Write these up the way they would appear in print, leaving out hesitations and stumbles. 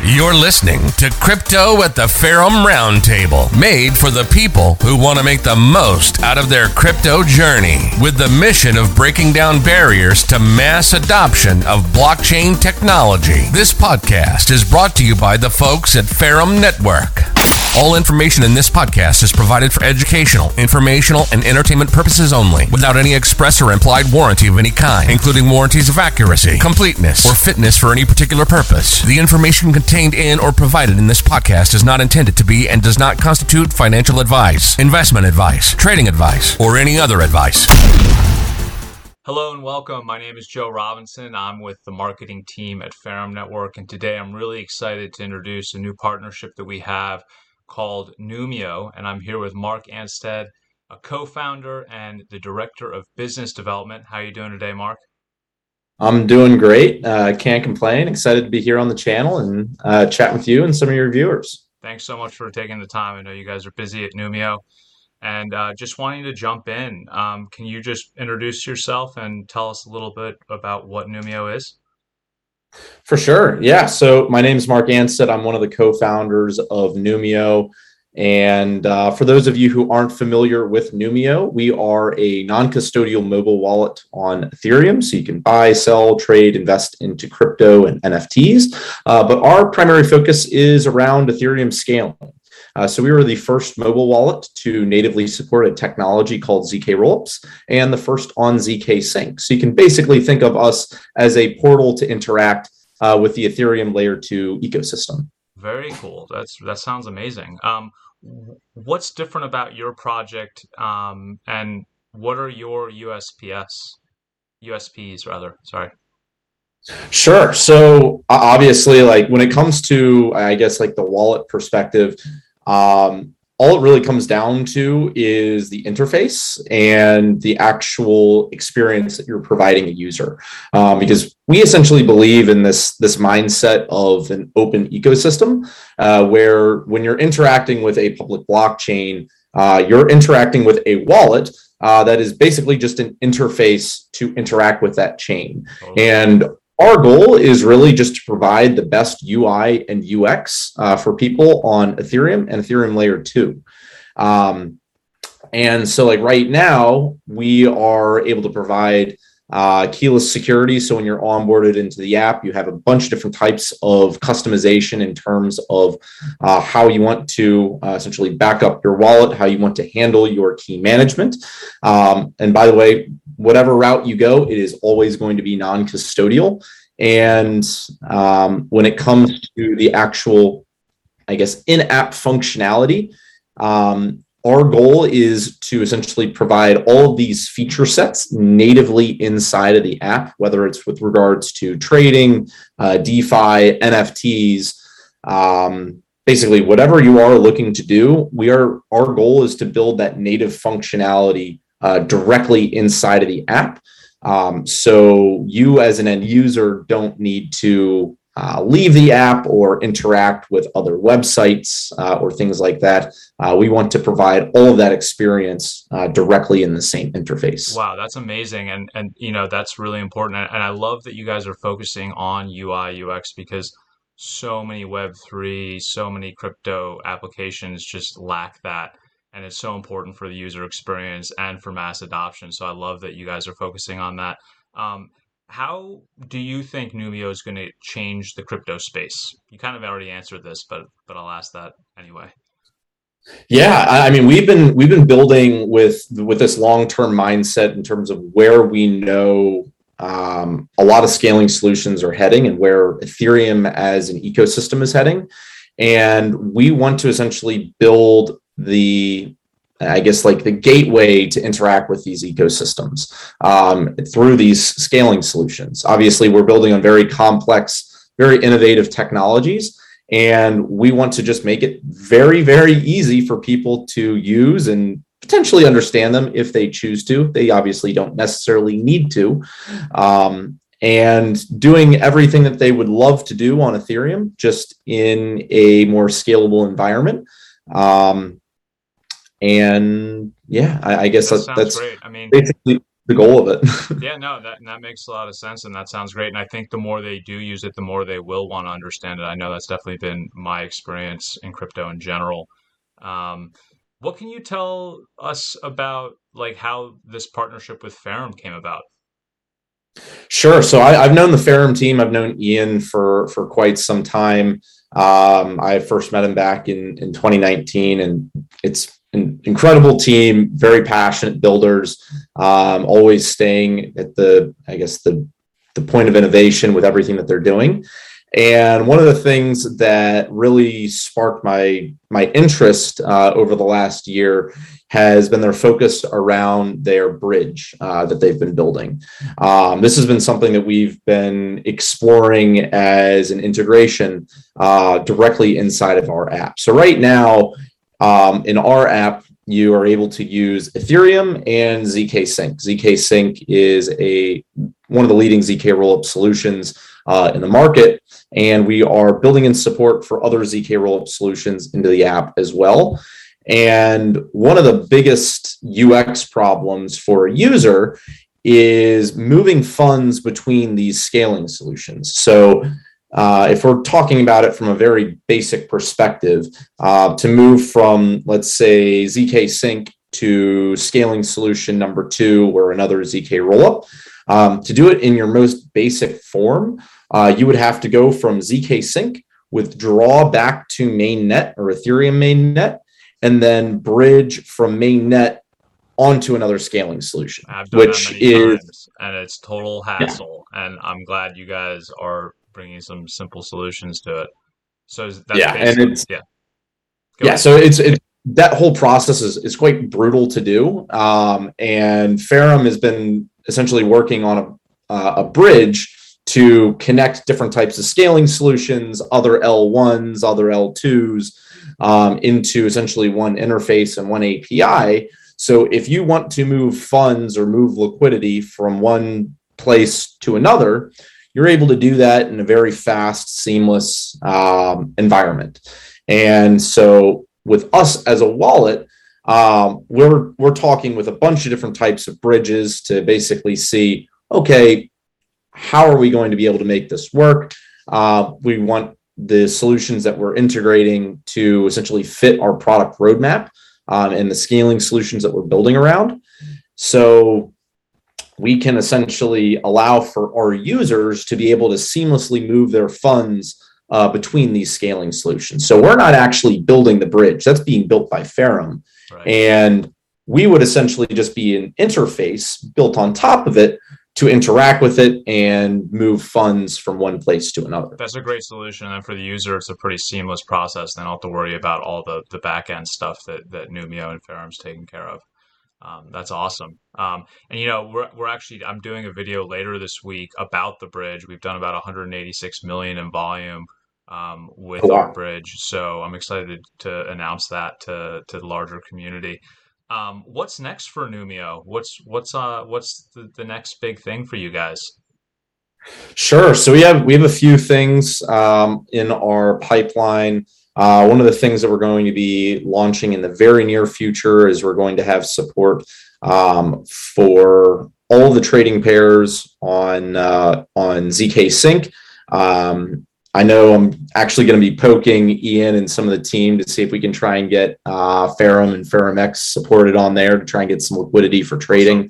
You're listening to Crypto at the Ferrum Roundtable, made for the people who want to make the most out of their crypto journey, with the mission of breaking down barriers to mass adoption of blockchain technology. This podcast is brought to you by the folks at Ferrum Network. All information in this podcast is provided for educational, informational, and entertainment purposes only, without any express or implied warranty of any kind, including warranties of accuracy, completeness, or fitness for any particular purpose. The information contained in or provided in this podcast is not intended to be and does not constitute financial advice, investment advice, trading advice, or any other advice. Hello and welcome. My name is Joe Robinson. I'm with the marketing team at Ferrum Network, and today I'm really excited to introduce a new partnership that we have called Numio, and I'm here with Mark Anstead, a co-founder and the director of business development. How are you doing today, Mark? I'm doing great. Can't complain. Excited to be here on the channel and chat with you and some of your viewers. Thanks so much for taking the time. I know you guys are busy at Numio, and just wanting to jump in. Can you just introduce yourself and tell us a little bit about what Numio is? For sure. Yeah. So my name is Mark Anstead. I'm one of the co-founders of Numio. And for those of you who aren't familiar with Numio, we are a non-custodial mobile wallet on Ethereum. So you can buy, sell, trade, invest into crypto and NFTs. But our primary focus is around Ethereum scaling. So we were the first mobile wallet to natively support a technology called ZK Rollups and the first on ZK Sync. So you can basically think of us as a portal to interact with the Ethereum layer 2 ecosystem. Very cool. That sounds amazing. What's different about your project, and what are your USPs rather? Sorry. Sure. So obviously, like when it comes to, I guess, like the wallet perspective, all it really comes down to is the interface and the actual experience that you're providing a user. Because we essentially believe in this mindset of an open ecosystem, where when you're interacting with a public blockchain, you're interacting with a wallet that is basically just an interface to interact with that chain. And our goal is really just to provide the best UI and UX for people on Ethereum and Ethereum layer 2. And so like right now, we are able to provide keyless security. So when you're onboarded into the app, you have a bunch of different types of customization in terms of how you want to essentially back up your wallet, how you want to handle your key management. And by the way, whatever route you go, it is always going to be non-custodial. And when it comes to the actual, I guess, in-app functionality, our goal is to essentially provide all of these feature sets natively inside of the app, whether it's with regards to trading, DeFi, NFTs, basically whatever you are looking to do. Our goal is to build that native functionality directly inside of the app. So you as an end user don't need to leave the app or interact with other websites or things like that. We want to provide all of that experience directly in the same interface. Wow, that's amazing. And you know, that's really important. And I love that you guys are focusing on UI, UX, because so many Web3, so many crypto applications just lack that. And it's so important for the user experience and for mass adoption. So I love that you guys are focusing on that. How do you think Numio is going to change the crypto space? You kind of already answered this, but I'll ask that anyway. Yeah, I mean, we've been building with this long-term mindset in terms of where we know a lot of scaling solutions are heading and where Ethereum as an ecosystem is heading. And we want to essentially build I guess like the gateway to interact with these ecosystems through these scaling solutions. Obviously, we're building on very complex, very innovative technologies, and we want to just make it very, very easy for people to use and potentially understand them if they choose to. They obviously don't necessarily need to. And doing everything that they would love to do on Ethereum, just in a more scalable environment. And yeah, I guess that's great. I mean, basically the goal of it. Yeah, no, that makes a lot of sense, and that sounds great. And I think the more they do use it, the more they will want to understand it. I know that's definitely been my experience in crypto in general. Um, what can you tell us about like how this partnership with Ferrum came about? Sure. So I've known the Ferrum team. I've known Ian for quite some time. I first met him back in 2019, and it's an incredible team, very passionate builders, always staying at the point of innovation with everything that they're doing. And one of the things that really sparked my interest over the last year has been their focus around their bridge that they've been building. This has been something that we've been exploring as an integration directly inside of our app. So right now, in our app, you are able to use Ethereum and ZK Sync. ZK Sync is one of the leading ZK rollup solutions in the market, and we are building in support for other ZK rollup solutions into the app as well. And one of the biggest UX problems for a user is moving funds between these scaling solutions. So if we're talking about it from a very basic perspective, to move from, let's say, ZK Sync to scaling solution number 2 or another ZK rollup, to do it in your most basic form, you would have to go from ZK Sync, withdraw back to mainnet or Ethereum mainnet, and then bridge from mainnet onto another scaling solution, I've done that many times, and it's total hassle. Yeah. And I'm glad you guys are bringing some simple solutions to it. So that's and it's Go so it's that whole process is quite brutal to do. And Ferrum has been essentially working on a bridge to connect different types of scaling solutions, other L1s, other L2s, into essentially one interface and one API. So if you want to move funds or move liquidity from one place to another, you're able to do that in a very fast, seamless environment. And so with us as a wallet, we're talking with a bunch of different types of bridges to basically see, okay, how are we going to be able to make this work? We want the solutions that we're integrating to essentially fit our product roadmap and the scaling solutions that we're building around. So we can essentially allow for our users to be able to seamlessly move their funds between these scaling solutions. So we're not actually building the bridge. That's being built by Ferrum. Right. And we would essentially just be an interface built on top of it to interact with it and move funds from one place to another. That's a great solution. And for the user, it's a pretty seamless process. They don't have to worry about all the back end stuff that Numio and Ferrum's taking care of. That's awesome. And we're actually, I'm doing a video later this week about the bridge. We've done about 186 million in volume with our bridge. So I'm excited to announce that to the larger community. What's next for Numio? What's the next big thing for you guys? Sure. So we have a few things in our pipeline. One of the things that we're going to be launching in the very near future is we're going to have support for all the trading pairs on ZK Sync. I know I'm actually going to be poking Ian and some of the team to see if we can try and get Ferrum and FerrumX supported on there to try and get some liquidity for trading.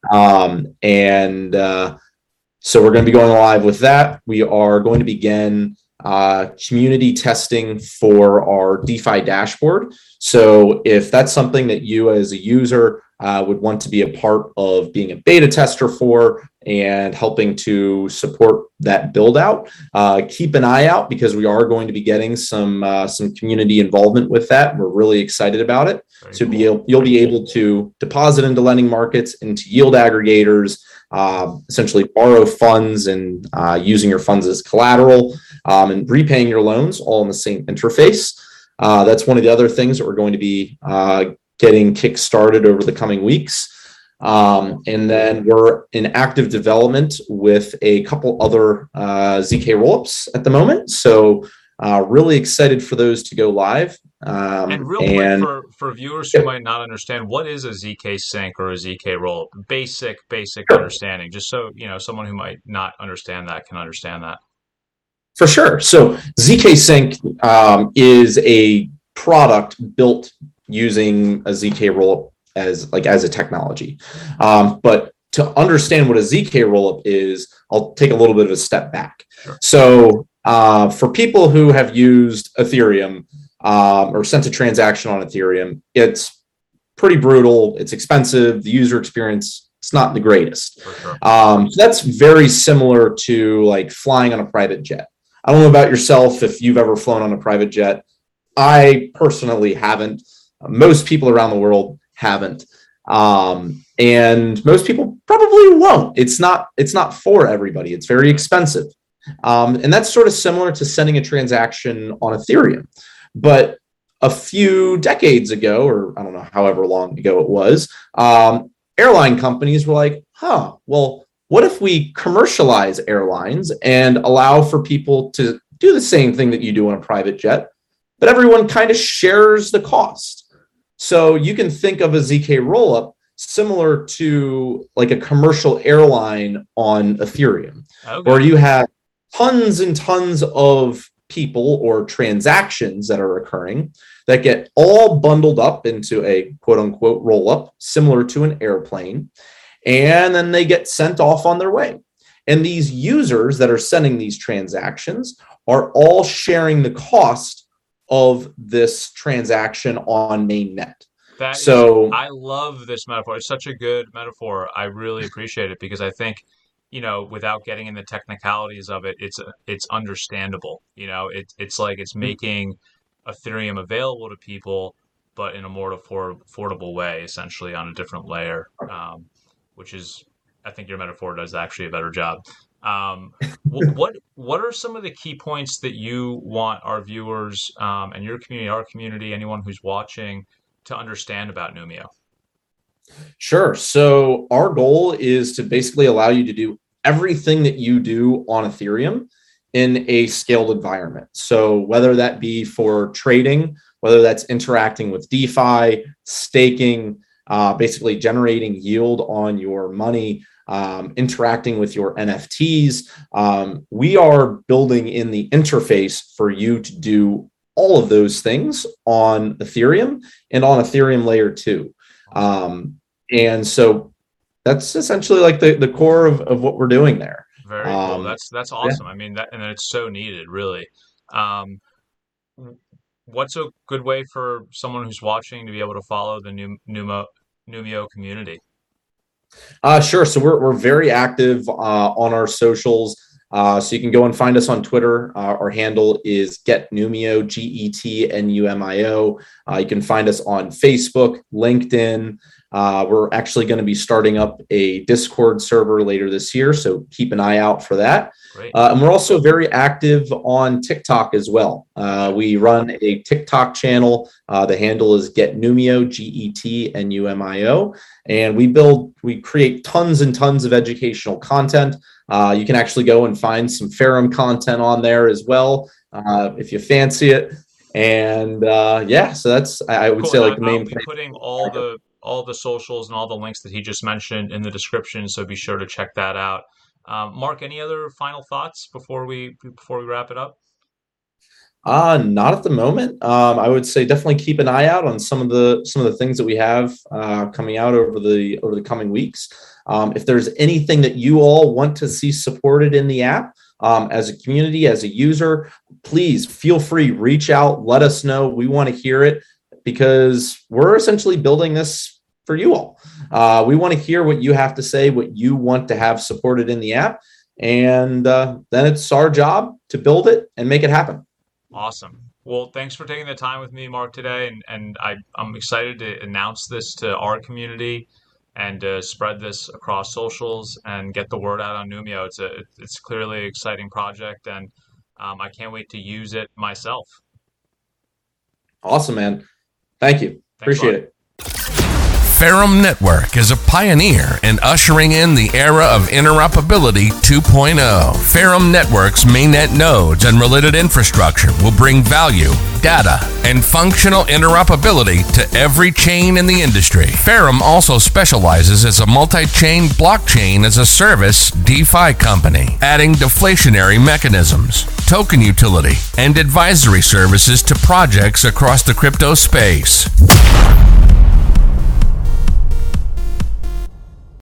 So we're going to be going live with that. We are going to begin community testing for our DeFi dashboard. So if that's something that you as a user would want to be a part of being a beta tester for and helping to support that build out, keep an eye out because we are going to be getting some community involvement with that. We're really excited about it. You'll be able to deposit into lending markets, into yield aggregators, essentially borrow funds and using your funds as collateral and repaying your loans all in the same interface. That's one of the other things that we're going to be getting kick-started over the coming weeks. And then we're in active development with a couple other ZK rollups at the moment. So really excited for those to go live. And real quick for viewers who might not understand, what is a ZK sync or a ZK rollup? Basic understanding, just so someone who might not understand that can understand that. For sure. So ZK Sync is a product built using a ZK rollup as a technology. But to understand what a ZK rollup is, I'll take a little bit of a step back. Sure. So for people who have used Ethereum or sent a transaction on Ethereum, it's pretty brutal. It's expensive. The user experience, it's not the greatest. For sure. So that's very similar to like flying on a private jet. I don't know about yourself if you've ever flown on a private jet. I personally haven't. Most people around the world haven't. And most people probably won't. It's not for everybody. It's very expensive. And that's sort of similar to sending a transaction on Ethereum. But a few decades ago, or I don't know, however long ago it was, airline companies were like, well, what if we commercialize airlines and allow for people to do the same thing that you do on a private jet, but everyone kind of shares the cost? So you can think of a ZK rollup similar to like a commercial airline on Ethereum, where you have tons and tons of people or transactions that are occurring that get all bundled up into a quote unquote rollup, similar to an airplane. And then they get sent off on their way. And these users that are sending these transactions are all sharing the cost of this transaction on mainnet. I love this metaphor. It's such a good metaphor. I really appreciate it because I think, without getting in the technicalities of it, it's understandable. It's like it's making Ethereum available to people, but in a more affordable way, essentially on a different layer. Which is, I think your metaphor does actually a better job. What are some of the key points that you want our viewers and your community, our community, anyone who's watching to understand about Numio? Sure. So our goal is to basically allow you to do everything that you do on Ethereum in a scaled environment. So whether that be for trading, whether that's interacting with DeFi, staking, basically generating yield on your money, interacting with your NFTs. We are building in the interface for you to do all of those things on Ethereum and on Ethereum layer 2. And so that's essentially like the core of what we're doing there. Very cool. That's awesome. Yeah. I mean, and it's so needed, really. What's a good way for someone who's watching to be able to follow the Numio community? Sure. So we're very active on our socials. So you can go and find us on Twitter. Our handle is GetNumio, GetNumio. You can find us on Facebook, LinkedIn. We're actually going to be starting up a Discord server later this year, so keep an eye out for that. And we're also very active on TikTok as well. We run a TikTok channel. The handle is GetNumio, GetNumio, and we create tons and tons of educational content. You can actually go and find some Ferrum content on there as well, if you fancy it. And so that's, I would say, like the main thing. Putting all the socials and all the links that he just mentioned in the description, so be sure to check that out. Mark, any other final thoughts before we wrap it up? Not at the moment. I would say definitely keep an eye out on some of the things that we have coming out over the coming weeks. If there's anything that you all want to see supported in the app, as a community, as a user, please feel free, reach out, let us know. We want to hear it because we're essentially building this for you all. We want to hear what you have to say, what you want to have supported in the app, and then it's our job to build it and make it happen. Awesome. Well, thanks for taking the time with me, Mark, today, and I'm excited to announce this to our community and spread this across socials and get the word out on Numio. It's clearly an exciting project, and I can't wait to use it myself. Awesome, man. Thank you. Appreciate it. Ferrum Network is a pioneer in ushering in the era of interoperability 2.0. Ferrum Network's mainnet nodes and related infrastructure will bring value, data, and functional interoperability to every chain in the industry. Ferrum also specializes as a multi-chain blockchain as a service DeFi company, adding deflationary mechanisms, token utility, and advisory services to projects across the crypto space.